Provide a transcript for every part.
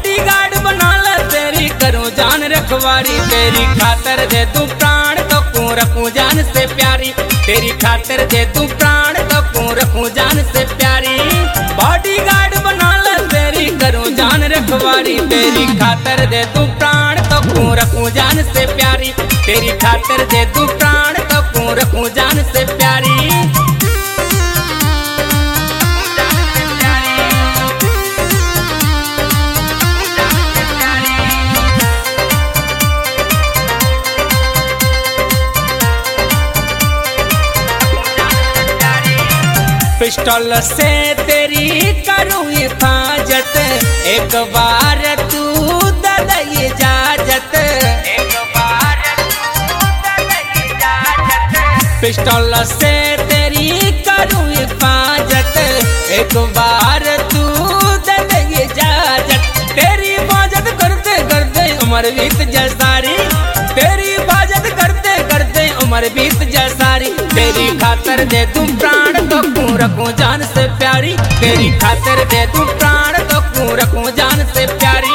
Bodyguard बना ले तेरी करूं जान रखवारी। तेरी खातर दे तू प्राण तो क्यों रखूं जान से प्यारी। तेरी खातर दे तू प्राण तो क्यों रखूं जान से प्यारी। बॉडीगार्ड बना ले तेरी करूं जान रखवारी। तेरी खातर दे तू प्राण तो क्यों रखूं जान से प्यारी। तेरी खातर दे तू प्राण तो क्यों रखूं जान से प्यारी। पिस्टल से तेरी करूं हिफाजत, एक बार तू दे दे इजाजत। एक बार तू दे दे इजाजत। पिस्टल से तेरी करूं हिफाजत, एक बार तू दे दे इजाजत। तेरी हिफाजत करते करते उम्र बीत जा सारी। तेरी हिफाजत करते करते उम्र बीत जा सारी। तेरी खातर दे तू प्राण तो क्यों रखूं जान से प्यारी। तेरी खातर दे तू प्राण तो क्यों रखूं जान से प्यारी।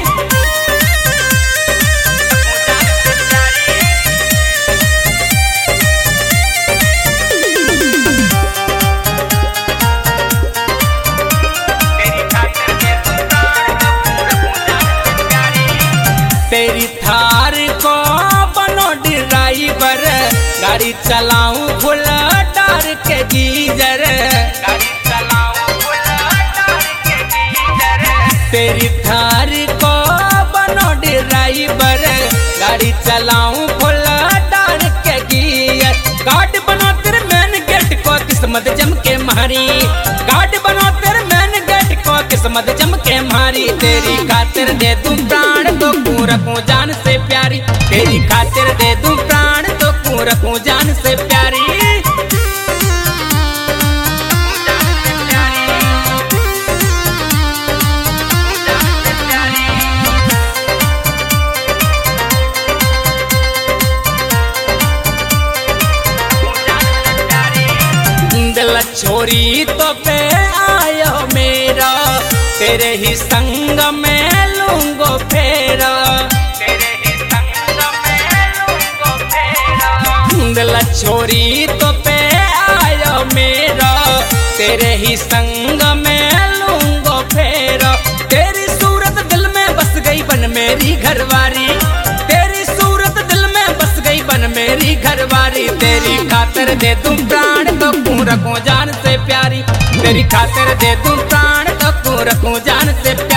तेरी थार को बनो ड्राइवर, गाड़ी चलाऊं फुल टार के गीजर। गाड़ी चलाऊं फुल टार के गीजर। तेरी थार को बनो ड्राइवर, गाड़ी चलाऊं फुल टार के गीजर। गार्ड बनो तेरे मैन गेट को किस्मत जम के मारी। गार्ड बनो तेरे मैन गेट को किस्मत जम के मारी। तेरी खातिर दे तू प्राण तो क्यों रखूं जान से प्यारी। तेरी खातिर दे तू प्राण तो क्यों रखूं जान से प्यारी। दिल छोरी तो पे आयो मेरा, तेरे ही संग में लूंगो फेरा। तेरे ही संग में लूंगो फेरा। दिल छोरी तो पे आयो मेरा, तेरे ही संग में लूंगो फेरा। तेरी सूरत दिल में बस गई बन मेरी घरवारी। तेरी सूरत दिल में बस गई बन मेरी घरवारी। तेरी खातर दे तू प्राण तो क्यों रखूं जान से प्यारी। तेरी खातर दे तू प्राण तो क्यों रखूं जान से प्यारी।